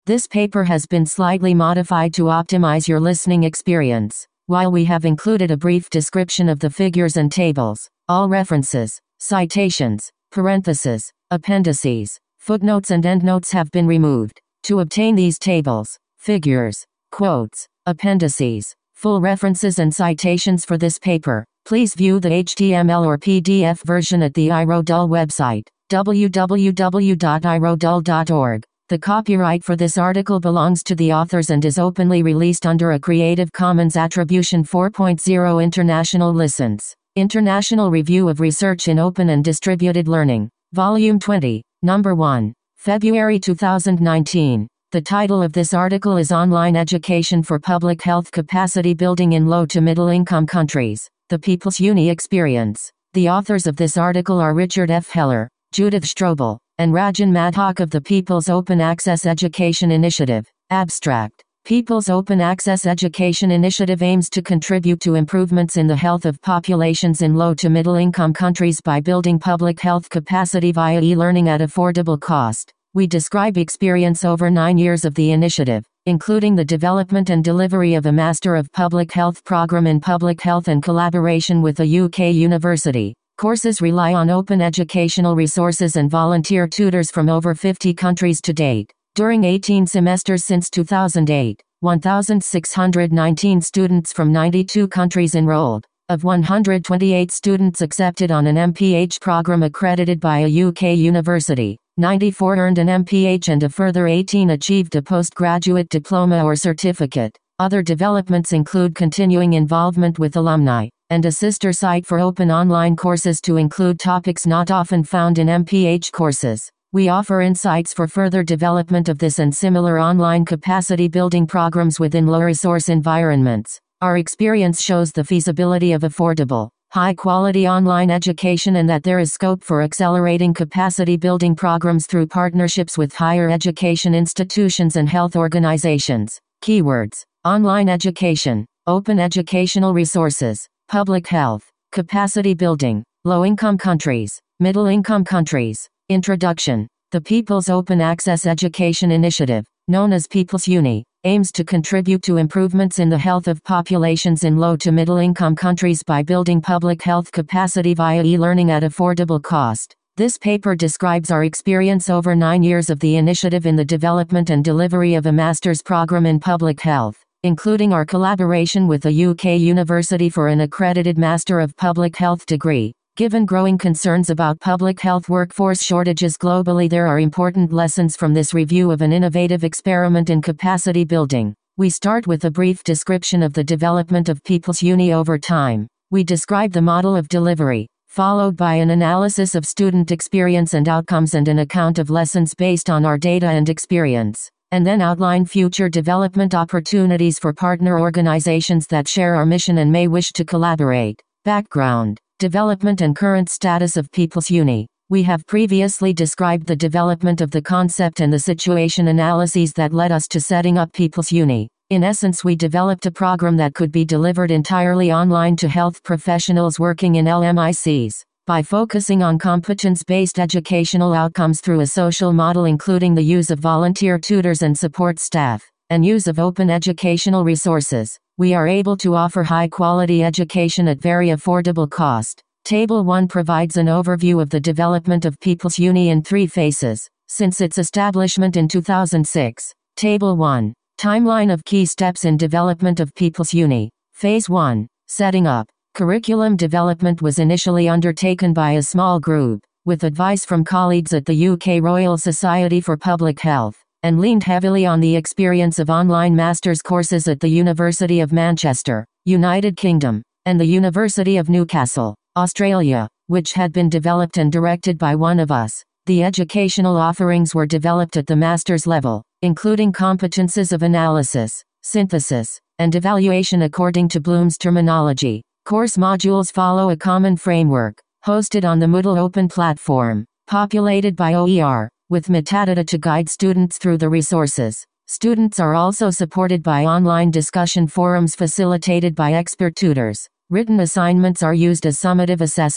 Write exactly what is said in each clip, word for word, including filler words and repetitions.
This paper has been slightly modified to optimize your listening experience. While we have included a brief description of the figures and tables, all references, citations, parentheses, appendices, footnotes and endnotes have been removed. To obtain these tables, figures, quotes, appendices, full references and citations for this paper, please view the H T M L or P D F version at the iRodul website, w w w dot i rodul dot org. The copyright for this article belongs to the authors and is openly released under a Creative Commons Attribution four point oh International License. International Review of Research in Open and Distributed Learning. Volume twenty, Number one. February two thousand nineteen. The title of this article is Online Education for Public Health Capacity Building in Low to Middle Income Countries, the People's Uni Experience. The authors of this article are Richard F. Heller, Judith Strobel, and Rajan Madhok of the People's Open Access Education Initiative. Abstract. People's Open Access Education Initiative aims to contribute to improvements in the health of populations in low to middle income countries by building public health capacity via e-learning at affordable cost. We describe experience over nine years of the initiative, including the development and delivery of a Master of Public Health program in Public Health and collaboration with a U K university. Courses rely on open educational resources and volunteer tutors from over fifty countries to date. During eighteen semesters since two thousand eight, one thousand six hundred nineteen students from ninety-two countries enrolled. Of one hundred twenty-eight students accepted on an M P H program accredited by a U K university, ninety-four earned an M P H and a further eighteen achieved a postgraduate diploma or certificate. Other developments include continuing involvement with alumni, and a sister site for open online courses to include topics not often found in M P H courses. We offer insights for further development of this and similar online capacity building programs within low-resource environments. Our experience shows the feasibility of affordable, high-quality online education and that there is scope for accelerating capacity building programs through partnerships with higher education institutions and health organizations. Keywords: online education, open educational resources, public health, capacity building, low-income countries, middle-income countries. Introduction. The People's Open Access Education Initiative, known as People's Uni, aims to contribute to improvements in the health of populations in low to middle-income countries by building public health capacity via e-learning at affordable cost. This paper describes our experience over nine years of the initiative in the development and delivery of a master's program in public health, including our collaboration with a U K university for an accredited Master of Public Health degree. Given growing concerns about public health workforce shortages globally, there are important lessons from this review of an innovative experiment in capacity building. We start with a brief description of the development of People's Uni over time. We describe the model of delivery, followed by an analysis of student experience and outcomes and an account of lessons based on our data and experience, and then outline future development opportunities for partner organizations that share our mission and may wish to collaborate. Background. Development and current status of People's Uni. We have previously described the development of the concept and the situation analyses that led us to setting up People's Uni. In essence, we developed a program that could be delivered entirely online to health professionals working in L M I Cs. By focusing on competence-based educational outcomes through a social model including the use of volunteer tutors and support staff, and use of open educational resources, we are able to offer high-quality education at very affordable cost. Table one provides an overview of the development of People's Uni in three phases, since its establishment in two thousand six. Table one. Timeline of key steps in development of People's Uni. Phase one. Setting up. Curriculum development was initially undertaken by a small group, with advice from colleagues at the U K Royal Society for Public Health, and leaned heavily on the experience of online master's courses at the University of Manchester, United Kingdom, and the University of Newcastle, Australia, which had been developed and directed by one of us. The educational offerings were developed at the master's level, including competences of analysis, synthesis, and evaluation according to Bloom's terminology. Course modules follow a common framework, hosted on the Moodle Open platform, populated by O E R, with metadata to guide students through the resources. Students are also supported by online discussion forums facilitated by expert tutors. Written assignments are used as summative assessment,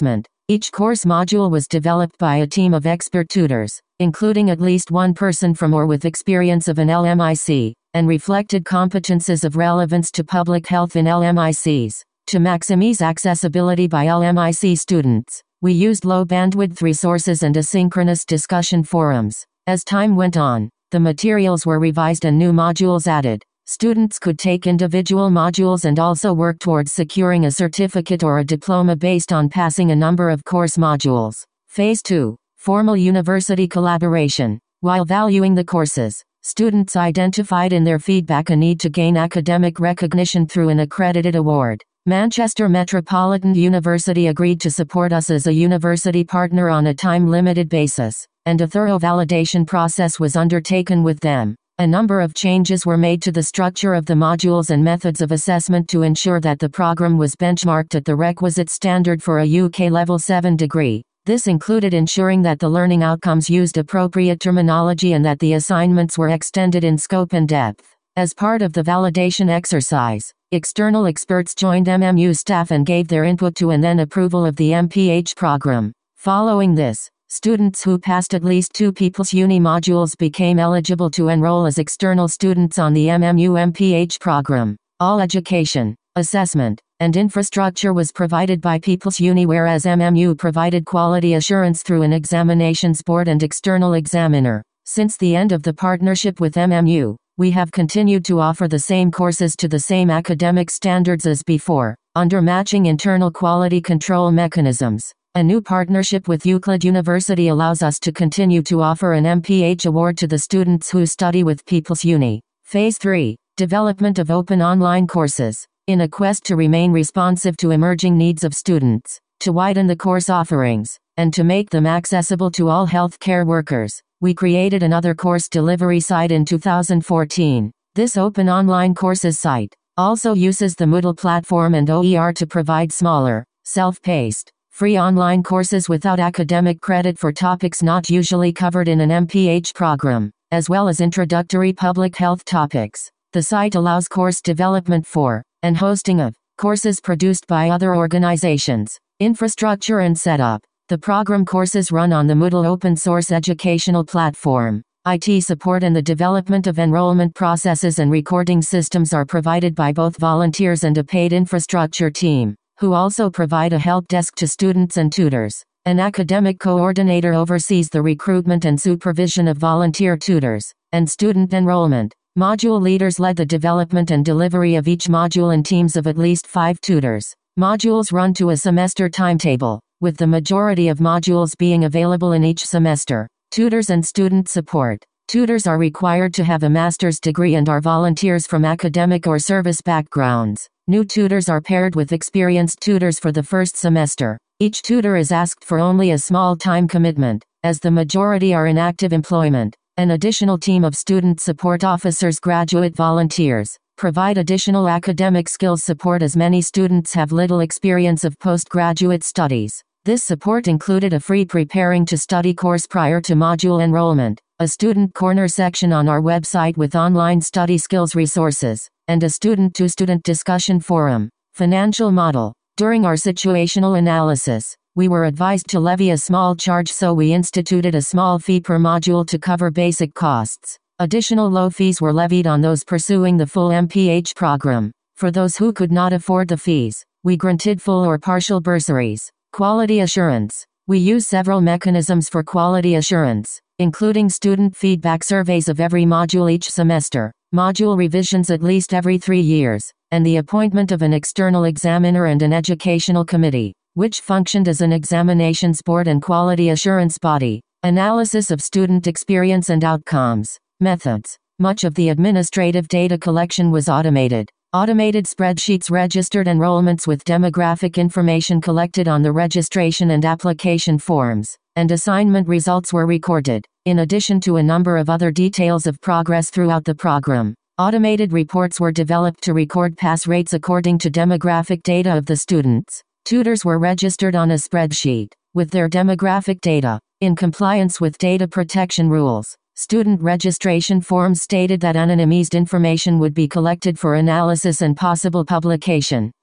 Each course module was developed by a team of expert tutors, including at least one person from or with experience of an L M I C, and reflected competences of relevance to public health in L M I Cs. To maximize accessibility by L M I C students, we used low-bandwidth resources and asynchronous discussion forums. As time went on, the materials were revised and new modules added. Students could take individual modules and also work towards securing a certificate or a diploma based on passing a number of course modules. Phase two. Formal university collaboration. While valuing the courses, students identified in their feedback a need to gain academic recognition through an accredited award. Manchester Metropolitan University agreed to support us as a university partner on a time-limited basis, and a thorough validation process was undertaken with them. A number of changes were made to the structure of the modules and methods of assessment to ensure that the program was benchmarked at the requisite standard for a U K Level seven degree. This included ensuring that the learning outcomes used appropriate terminology and that the assignments were extended in scope and depth. As part of the validation exercise, external experts joined M M U staff and gave their input to and then approval of the M P H program. Following this, students who passed at least two People's Uni modules became eligible to enroll as external students on the M M U M P H program. All education, assessment, and infrastructure was provided by People's Uni, whereas M M U provided quality assurance through an examinations board and external examiner. Since the end of the partnership with M M U, we have continued to offer the same courses to the same academic standards as before, under matching internal quality control mechanisms. A new partnership with Euclid University allows us to continue to offer an M P H award to the students who study with People's Uni. Phase three. Development of open online courses. In a quest to remain responsive to emerging needs of students, to widen the course offerings, and to make them accessible to all healthcare workers, we created another course delivery site in two thousand fourteen. This open online courses site also uses the Moodle platform and O E R to provide smaller, self-paced, free online courses without academic credit for topics not usually covered in an M P H program, as well as introductory public health topics. The site allows course development for, and hosting of, courses produced by other organizations. Infrastructure and setup. The program courses run on the Moodle open source educational platform. I T support and the development of enrollment processes and recording systems are provided by both volunteers and a paid infrastructure team, who also provide a help desk to students and tutors. An academic coordinator oversees the recruitment and supervision of volunteer tutors, and student enrollment. Module leaders led the development and delivery of each module in teams of at least five tutors. Modules run to a semester timetable, with the majority of modules being available in each semester. Tutors and student support. Tutors are required to have a master's degree and are volunteers from academic or service backgrounds. New tutors are paired with experienced tutors for the first semester. Each tutor is asked for only a small time commitment, as the majority are in active employment. An additional team of student support officers, graduate volunteers, provide additional academic skills support as many students have little experience of postgraduate studies. This support included a free preparing to study course prior to module enrollment, a student corner section on our website with online study skills resources, and a student-to-student discussion forum. Financial model. During our situational analysis, we were advised to levy a small charge, so we instituted a small fee per module to cover basic costs. Additional low fees were levied on those pursuing the full M P H program. For those who could not afford the fees, we granted full or partial bursaries. Quality assurance. We use several mechanisms for quality assurance, including student feedback surveys of every module each semester, module revisions at least every three years, and the appointment of an external examiner and an educational committee, which functioned as an examinations board and quality assurance body. Analysis of student experience and outcomes. Methods. Much of the administrative data collection was automated. Automated spreadsheets registered enrollments with demographic information collected on the registration and application forms, and assignment results were recorded, in addition to a number of other details of progress throughout the program. Automated reports were developed to record pass rates according to demographic data of the students. Tutors were registered on a spreadsheet, with their demographic data, in compliance with data protection rules. Student registration forms stated that anonymized information would be collected for analysis and possible publication.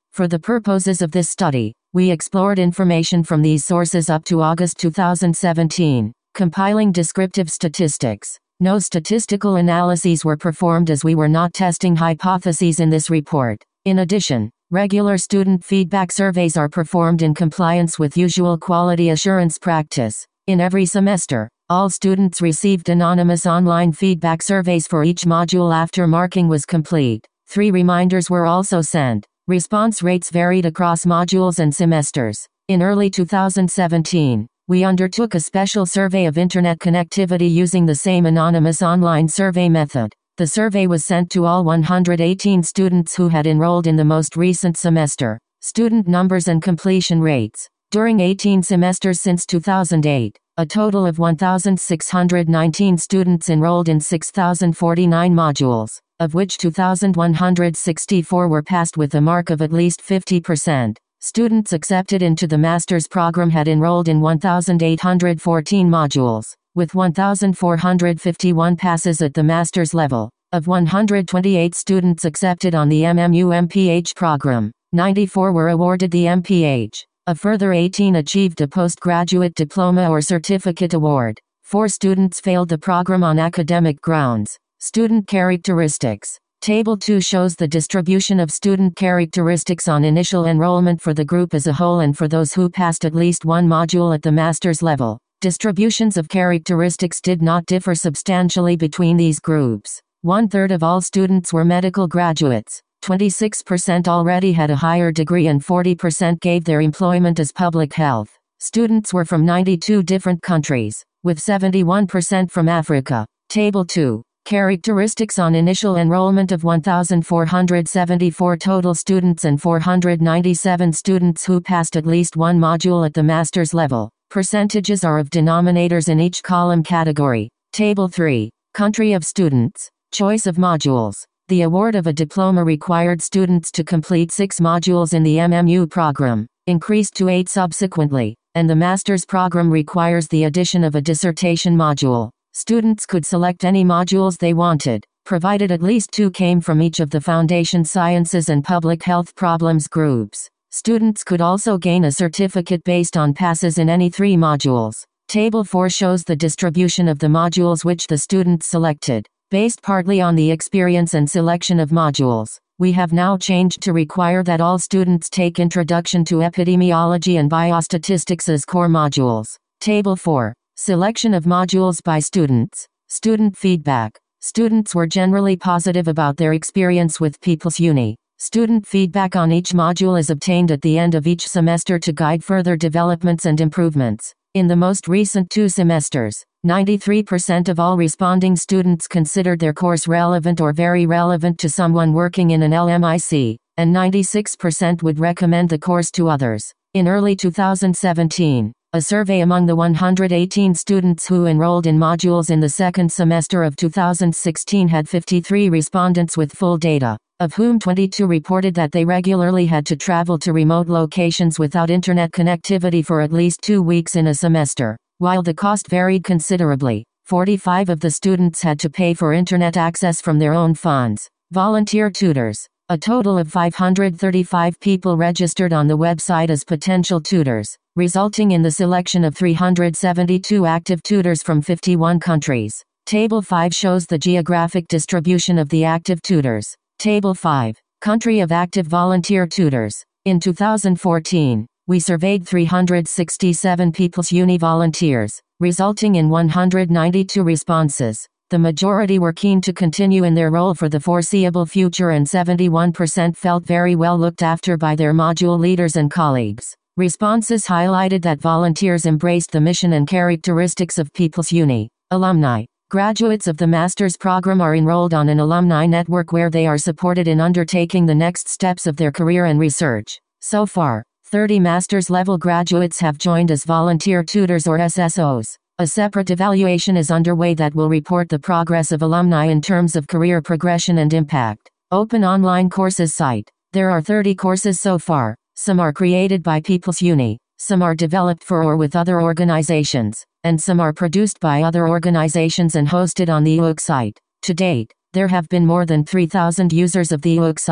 For the purposes of this study, we explored information from these sources up to August two thousand seventeen, compiling descriptive statistics. No statistical analyses were performed as we were not testing hypotheses in this report. In addition, regular student feedback surveys are performed in compliance with usual quality assurance practice. In every semester, all students received anonymous online feedback surveys for each module after marking was complete. Three reminders were also sent. Response rates varied across modules and semesters. In early two thousand seventeen, we undertook a special survey of internet connectivity using the same anonymous online survey method. The survey was sent to all one hundred eighteen students who had enrolled in the most recent semester. Student numbers and completion rates. During eighteen semesters since two thousand eight, a total of one thousand six hundred nineteen students enrolled in six thousand forty-nine modules, of which two thousand one hundred sixty-four were passed with a mark of at least fifty percent. Students accepted into the master's program had enrolled in one thousand eight hundred fourteen modules, with one thousand four hundred fifty-one passes at the master's level. Of one hundred twenty-eight students accepted on the M M U M P H program, ninety-four were awarded the M P H. A further eighteen achieved a postgraduate diploma or certificate award. Four students failed the program on academic grounds. Student characteristics. Table two shows the distribution of student characteristics on initial enrollment for the group as a whole and for those who passed at least one module at the master's level. Distributions of characteristics did not differ substantially between these groups. One-third of all students were medical graduates. twenty-six percent already had a higher degree and forty percent gave their employment as public health. Students were from ninety-two different countries, with seventy-one percent from Africa. Table two. Characteristics on initial enrollment of one thousand four hundred seventy-four total students and four hundred ninety-seven students who passed at least one module at the master's level. Percentages are of denominators in each column category. Table three. Country of students. Choice of modules. The award of a diploma required students to complete six modules in the M M U program, increased to eight subsequently, and the master's program requires the addition of a dissertation module. Students could select any modules they wanted, provided at least two came from each of the foundation sciences and public health problems groups. Students could also gain a certificate based on passes in any three modules. Table four shows the distribution of the modules which the students selected. Based partly on the experience and selection of modules, we have now changed to require that all students take Introduction to Epidemiology and Biostatistics as core modules. Table four. Selection of modules by students. Student feedback. Students were generally positive about their experience with People's Uni. Student feedback on each module is obtained at the end of each semester to guide further developments and improvements. In the most recent two semesters, ninety-three percent of all responding students considered their course relevant or very relevant to someone working in an L M I C, and ninety-six percent would recommend the course to others. In early two thousand seventeen, a survey among the one hundred eighteen students who enrolled in modules in the second semester of two thousand sixteen had fifty-three respondents with full data, of whom twenty-two reported that they regularly had to travel to remote locations without internet connectivity for at least two weeks in a semester. While the cost varied considerably, forty-five of the students had to pay for internet access from their own funds. Volunteer tutors. A total of five hundred thirty-five people registered on the website as potential tutors, resulting in the selection of three hundred seventy-two active tutors from fifty-one countries. Table five shows the geographic distribution of the active tutors. Table five. Country of active volunteer tutors. In two thousand fourteen, we surveyed three hundred sixty-seven People's Uni volunteers, resulting in one hundred ninety-two responses. The majority were keen to continue in their role for the foreseeable future and seventy-one percent felt very well looked after by their module leaders and colleagues. Responses highlighted that volunteers embraced the mission and characteristics of People's Uni. Alumni. Graduates of the master's program are enrolled on an alumni network where they are supported in undertaking the next steps of their career and research. So far, thirty master's level graduates have joined as volunteer tutors or S S Os. A separate evaluation is underway that will report the progress of alumni in terms of career progression and impact. Open online courses site. There are thirty courses so far. Some are created by People's Uni, some are developed for or with other organizations, and some are produced by other organizations and hosted on the E U C site. To date, there have been more than three thousand users of the E U C site.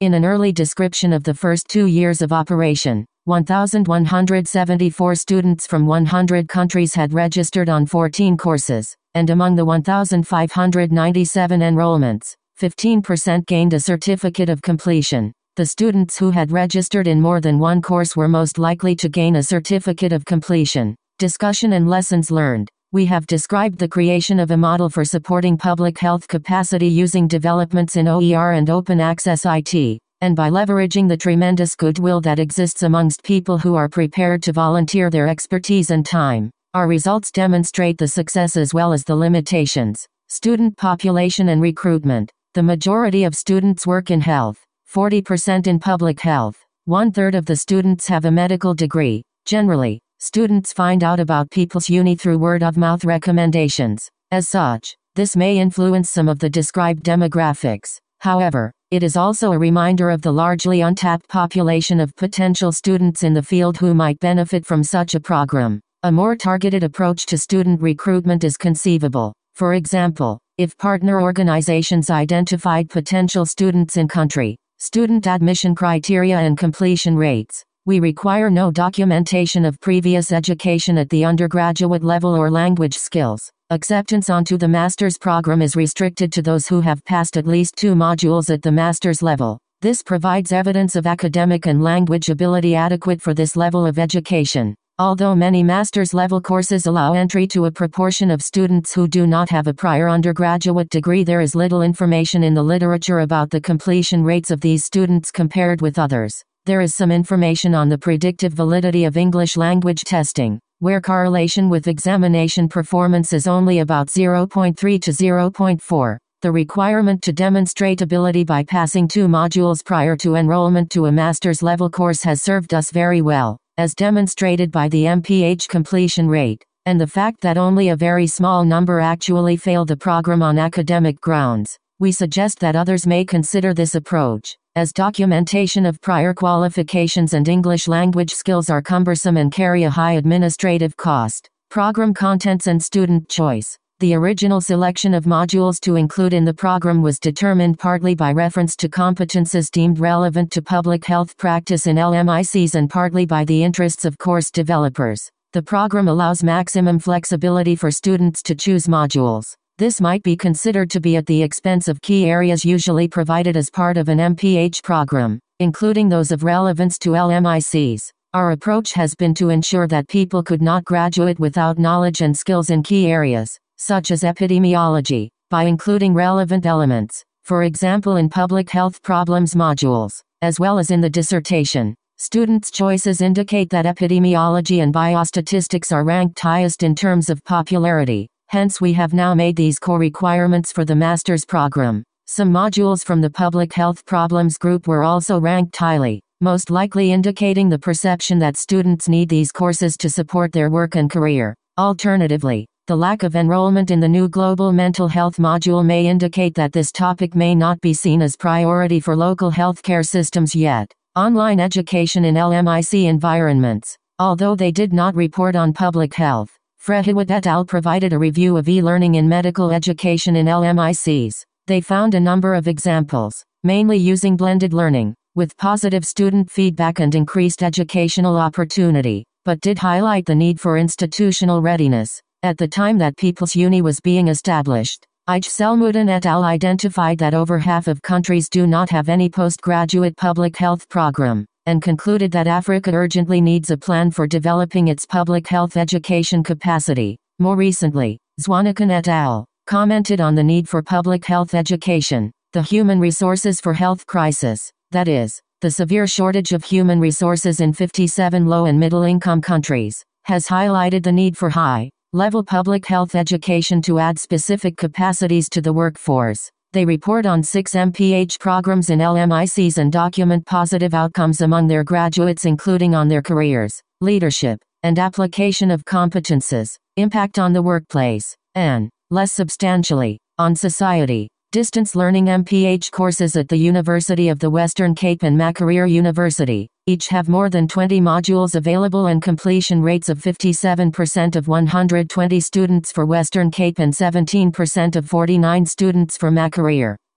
In an early description of the first two years of operation, one thousand one hundred seventy-four students from one hundred countries had registered on fourteen courses, and among the one thousand five hundred ninety-seven enrollments, fifteen percent gained a certificate of completion. The students who had registered in more than one course were most likely to gain a certificate of completion. Discussion and lessons learned. We have described the creation of a model for supporting public health capacity using developments in O E R and open access I T, and by leveraging the tremendous goodwill that exists amongst people who are prepared to volunteer their expertise and time. Our results demonstrate the success as well as the limitations. Student population and recruitment. The majority of students work in health, forty percent in public health. One-third of the students have a medical degree. Generally, students find out about People's Uni through word-of-mouth recommendations. As such, this may influence some of the described demographics. However, it is also a reminder of the largely untapped population of potential students in the field who might benefit from such a program. A more targeted approach to student recruitment is conceivable. For example, if partner organizations identified potential students in country, student admission criteria and completion rates. We require no documentation of previous education at the undergraduate level or language skills. Acceptance onto the master's program is restricted to those who have passed at least two modules at the master's level. This provides evidence of academic and language ability adequate for this level of education. Although many master's level courses allow entry to a proportion of students who do not have a prior undergraduate degree, there is little information in the literature about the completion rates of these students compared with others. There is some information on the predictive validity of English language testing, where correlation with examination performance is only about zero point three to zero point four. The requirement to demonstrate ability by passing two modules prior to enrollment to a master's level course has served us very well, as demonstrated by the M P H completion rate, and the fact that only a very small number actually failed the program on academic grounds. We suggest that others may consider this approach, as documentation of prior qualifications and English language skills are cumbersome and carry a high administrative cost. Program contents and student choice. The original selection of modules to include in the program was determined partly by reference to competences deemed relevant to public health practice in L M I Cs and partly by the interests of course developers. The program allows maximum flexibility for students to choose modules. This might be considered to be at the expense of key areas usually provided as part of an M P H program, including those of relevance to L M I Cs. Our approach has been to ensure that people could not graduate without knowledge and skills in key areas, such as epidemiology, by including relevant elements, for example in public health problems modules, as well as in the dissertation. Students' choices indicate that epidemiology and biostatistics are ranked highest in terms of popularity. Hence we have now made these core requirements for the master's program. Some modules from the public health problems group were also ranked highly, most likely indicating the perception that students need these courses to support their work and career. Alternatively, the lack of enrollment in the new global mental health module may indicate that this topic may not be seen as priority for local healthcare systems yet. Online education in L M I C environments. Although they did not report on public health, Frehiwat et al. Provided a review of e-learning in medical education in L M I Cs. They found a number of examples, mainly using blended learning, with positive student feedback and increased educational opportunity, but did highlight the need for institutional readiness. At the time that People's Uni was being established, I J Selmuddin et al. Identified that over half of countries do not have any postgraduate public health program, and concluded that Africa urgently needs a plan for developing its public health education capacity. More recently, Zwannikan et al. Commented on the need for public health education, the human resources for health crisis, that is, the severe shortage of human resources in fifty-seven low and middle-income countries, has highlighted the need for high-level public health education to add specific capacities to the workforce. They report on six M P H programs in L M I Cs and document positive outcomes among their graduates, including on their careers, leadership, and application of competences, impact on the workplace, and, less substantially, on society. Distance learning M P H courses at the University of the Western Cape and Makerere University, each have more than twenty modules available and completion rates of fifty-seven percent of one hundred twenty students for Western Cape and seventeen percent of forty-nine students for Makerere.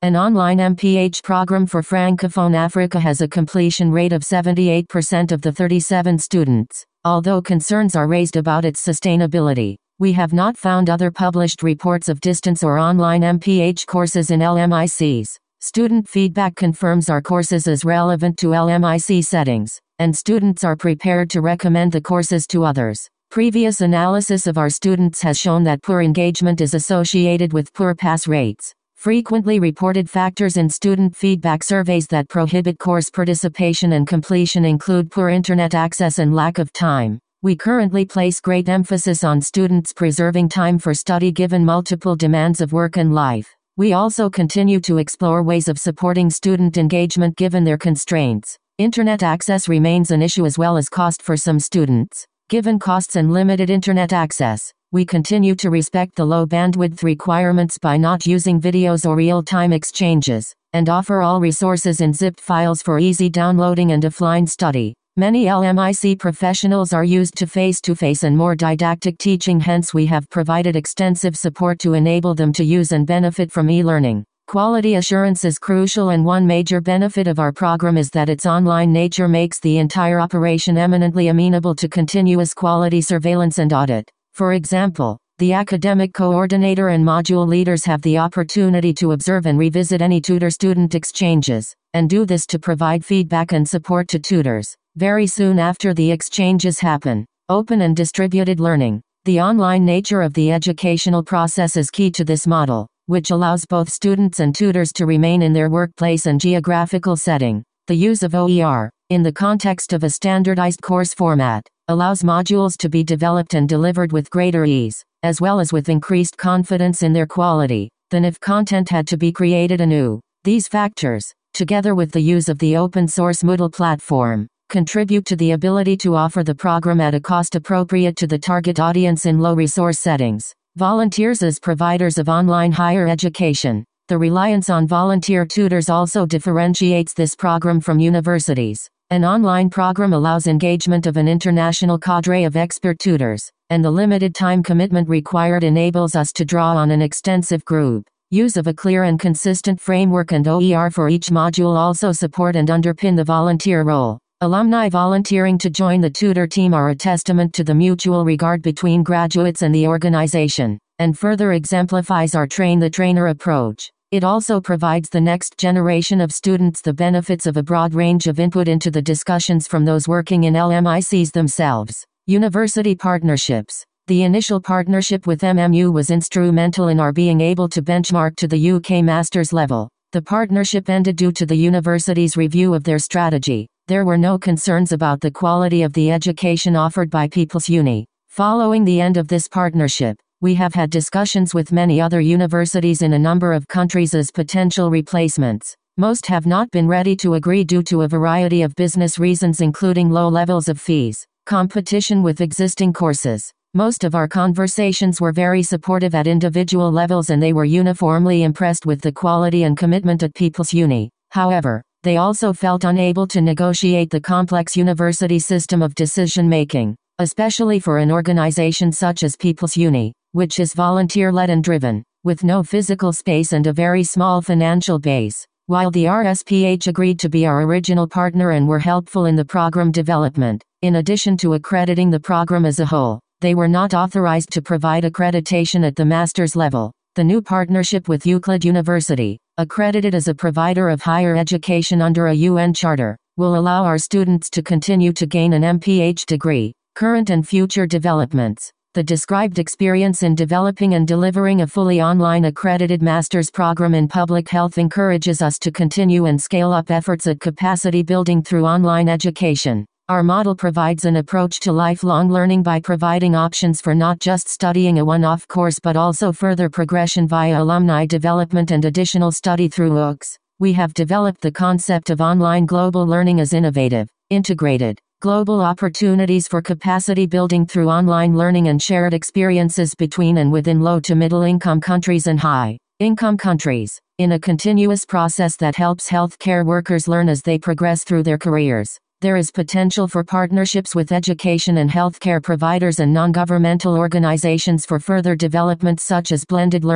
An online M P H program for Francophone Africa has a completion rate of seventy-eight percent of the thirty-seven students. Although concerns are raised about its sustainability, we have not found other published reports of distance or online M P H courses in L M I Cs. Student feedback confirms our courses as relevant to L M I C settings, and students are prepared to recommend the courses to others. Previous analysis of our students has shown that poor engagement is associated with poor pass rates. Frequently reported factors in student feedback surveys that prohibit course participation and completion include poor internet access and lack of time. We currently place great emphasis on students preserving time for study given multiple demands of work and life. We also continue to explore ways of supporting student engagement given their constraints. Internet access remains an issue as well as cost for some students. Given costs and limited internet access, we continue to respect the low bandwidth requirements by not using videos or real-time exchanges, and offer all resources in zipped files for easy downloading and offline study. Many L M I C professionals are used to face-to-face and more didactic teaching, hence we have provided extensive support to enable them to use and benefit from e-learning. Quality assurance is crucial, and one major benefit of our program is that its online nature makes the entire operation eminently amenable to continuous quality surveillance and audit. For example, the academic coordinator and module leaders have the opportunity to observe and revisit any tutor-student exchanges, and do this to provide feedback and support to tutors. Very soon after the exchanges happen. Open and distributed learning. The online nature of the educational process is key to this model, which allows both students and tutors to remain in their workplace and geographical setting. The use of O E R, in the context of a standardized course format, allows modules to be developed and delivered with greater ease, as well as with increased confidence in their quality, than if content had to be created anew. These factors, together with the use of the open-source Moodle platform, contribute to the ability to offer the program at a cost appropriate to the target audience in low-resource settings. Volunteers as providers of online higher education. The reliance on volunteer tutors also differentiates this program from universities. An online program allows engagement of an international cadre of expert tutors, and the limited time commitment required enables us to draw on an extensive group. Use of a clear and consistent framework and O E R for each module also support and underpin the volunteer role. Alumni volunteering to join the tutor team are a testament to the mutual regard between graduates and the organization, and further exemplifies our train-the-trainer approach. It also provides the next generation of students the benefits of a broad range of input into the discussions from those working in L M I Cs themselves. University partnerships. The initial partnership with M M U was instrumental in our being able to benchmark to the U K master's level. The partnership ended due to the university's review of their strategy. There were no concerns about the quality of the education offered by People's Uni. Following the end of this partnership, we have had discussions with many other universities in a number of countries as potential replacements. Most have not been ready to agree due to a variety of business reasons, including low levels of fees, competition with existing courses. Most of our conversations were very supportive at individual levels, and they were uniformly impressed with the quality and commitment at People's Uni. However, they also felt unable to negotiate the complex university system of decision-making, especially for an organization such as People's Uni, which is volunteer-led and driven, with no physical space and a very small financial base. While the R S P H agreed to be our original partner and were helpful in the program development, in addition to accrediting the program as a whole, they were not authorized to provide accreditation at the master's level. The new partnership with Euclid University, accredited as a provider of higher education under a U N charter, will allow our students to continue to gain an M P H degree. Current and future developments. The described experience in developing and delivering a fully online accredited master's program in public health encourages us to continue and scale up efforts at capacity building through online education. Our model provides an approach to lifelong learning by providing options for not just studying a one-off course but also further progression via alumni development and additional study through O O Cs. We have developed the concept of online global learning as innovative, integrated, global opportunities for capacity building through online learning and shared experiences between and within low to middle income countries and high income countries, in a continuous process that helps healthcare workers learn as they progress through their careers. There is potential for partnerships with education and healthcare providers and non-governmental organizations for further development, such as blended learning.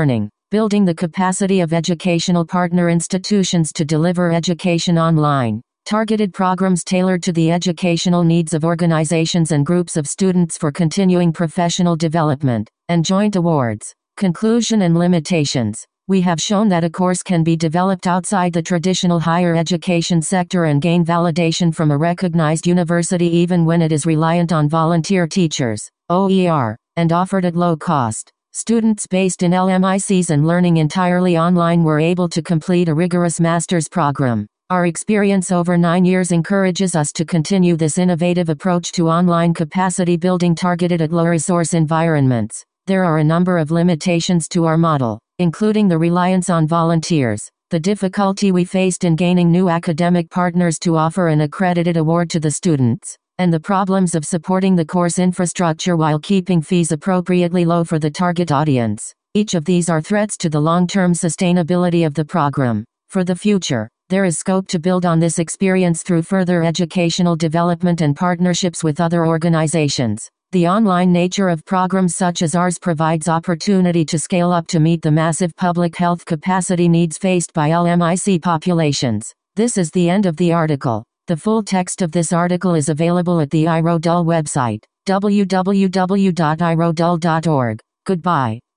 Building the capacity of educational partner institutions to deliver education online. Targeted programs tailored to the educational needs of organizations and groups of students for continuing professional development. And joint awards. Conclusion and limitations. We have shown that a course can be developed outside the traditional higher education sector and gain validation from a recognized university even when it is reliant on volunteer teachers, O E R, and offered at low cost. Students based in L M I Cs and learning entirely online were able to complete a rigorous master's program. Our experience over nine years encourages us to continue this innovative approach to online capacity building targeted at low-resource environments. There are a number of limitations to our model, including the reliance on volunteers, the difficulty we faced in gaining new academic partners to offer an accredited award to the students, and the problems of supporting the course infrastructure while keeping fees appropriately low for the target audience. Each of these are threats to the long-term sustainability of the program. For the future, there is scope to build on this experience through further educational development and partnerships with other organizations. The online nature of programs such as ours provides opportunity to scale up to meet the massive public health capacity needs faced by L M I C populations. This is the end of the article. The full text of this article is available at the iRodul website, w w w dot i rodul dot org. Goodbye.